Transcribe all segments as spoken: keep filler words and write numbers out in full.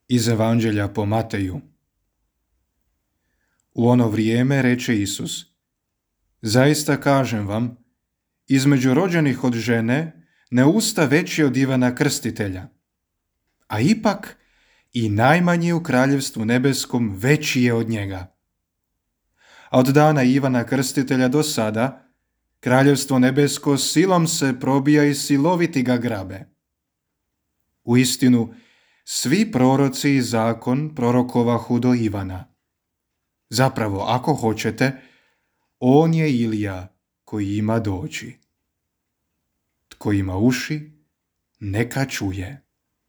Iz Evanđelja po Mateju. U ono vrijeme reče Isus: Zaista kažem vam, između rođenih od žene ne usta veći od Ivana Krstitelja, a ipak i najmanji u kraljevstvu nebeskom veći je od njega. A od dana Ivana Krstitelja do sada, kraljevstvo nebesko silom se probija i siloviti ga grabe. Uistinu, svi proroci i zakon prorokovahu do Ivana. Zapravo, ako hoćete, on je Ilija koji ima doći. Tko ima uši, neka čuje.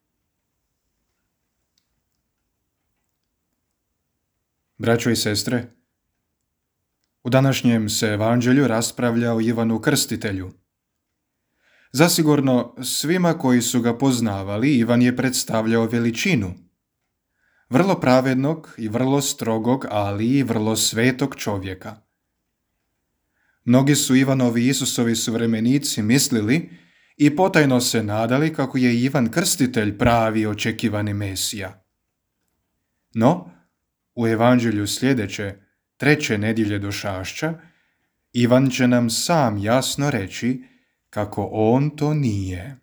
Braćo i sestre, u današnjem se evanđelju raspravlja o Ivanu Krstitelju. Zasigurno svima koji su ga poznavali, Ivan je predstavljao veličinu. Vrlo pravednog i vrlo strogog, ali i vrlo svetog čovjeka. Mnogi su Ivanovi Isusovi suvremenici mislili i potajno se nadali kako je Ivan Krstitelj pravi očekivani Mesija. No, u evanđelju sljedeće, treće nedjelje došašća, Ivan će nam sam jasno reći kako on to nije.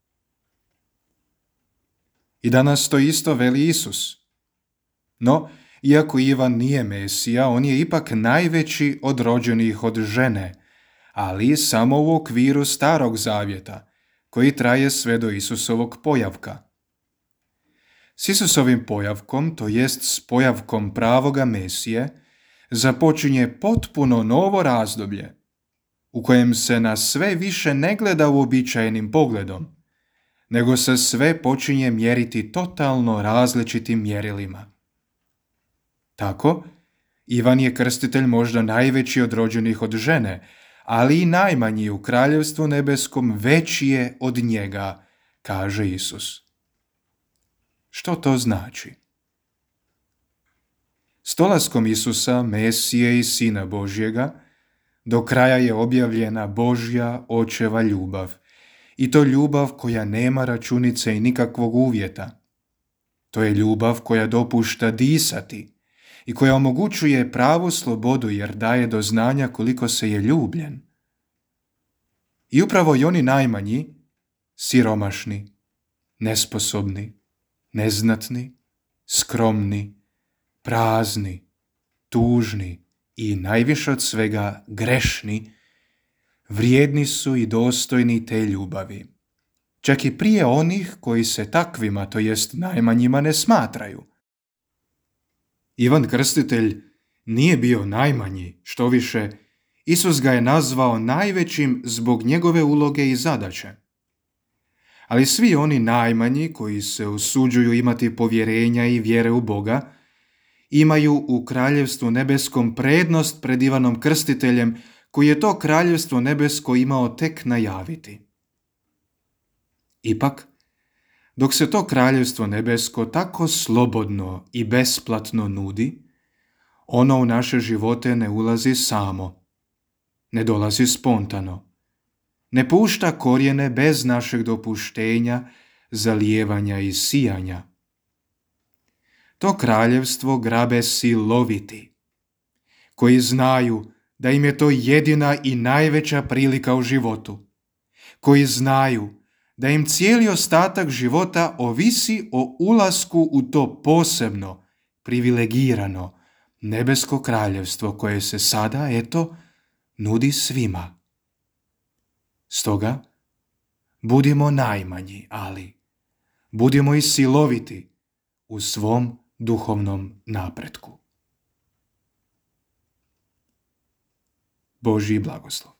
I danas to isto veli Isus. No, iako Ivan nije Mesija, on je ipak najveći od rođenih od žene, ali samo u okviru Starog zavjeta, koji traje sve do Isusovog pojavka. S Isusovim pojavkom, to jest s pojavkom pravoga Mesije, započinje potpuno novo razdoblje, u kojem se na sve više ne gleda uobičajenim pogledom, nego se sve počinje mjeriti totalno različitim mjerilima. Tako, Ivan je Krstitelj možda najveći od rođenih od žene, ali i najmanji u kraljevstvu nebeskom veći je od njega, kaže Isus. Što to znači? S dolaskom Isusa, Mesije i Sina Božjega, do kraja je objavljena Božja očeva ljubav, i to ljubav koja nema računice i nikakvog uvjeta. To je ljubav koja dopušta disati i koja omogućuje pravu slobodu jer daje do znanja koliko se je ljubljen. I upravo i oni najmanji, siromašni, nesposobni, neznatni, skromni, prazni, tužni i najviše od svega grešni, vrijedni su i dostojni te ljubavi. Čak i prije onih koji se takvima, to jest najmanjima, ne smatraju. Ivan Krstitelj nije bio najmanji, što više, Isus ga je nazvao najvećim zbog njegove uloge i zadaće. Ali svi oni najmanji koji se usuđuju imati povjerenja i vjere u Boga, imaju u kraljevstvu nebeskom prednost pred Ivanom Krstiteljem, koji je to kraljevstvo nebesko imao tek najaviti. Ipak, dok se to kraljevstvo nebesko tako slobodno i besplatno nudi, ono u naše živote ne ulazi samo, ne dolazi spontano, ne pušta korijene bez našeg dopuštenja, zalijevanja i sijanja. To kraljevstvo grabe siloviti, koji znaju da im je to jedina i najveća prilika u životu, koji znaju da im cijeli ostatak života ovisi o ulasku u to posebno, privilegirano, nebesko kraljevstvo koje se sada, eto, nudi svima. Stoga, budimo najmanji, ali budimo i siloviti u svom duhovnom napretku. Božji blagoslov.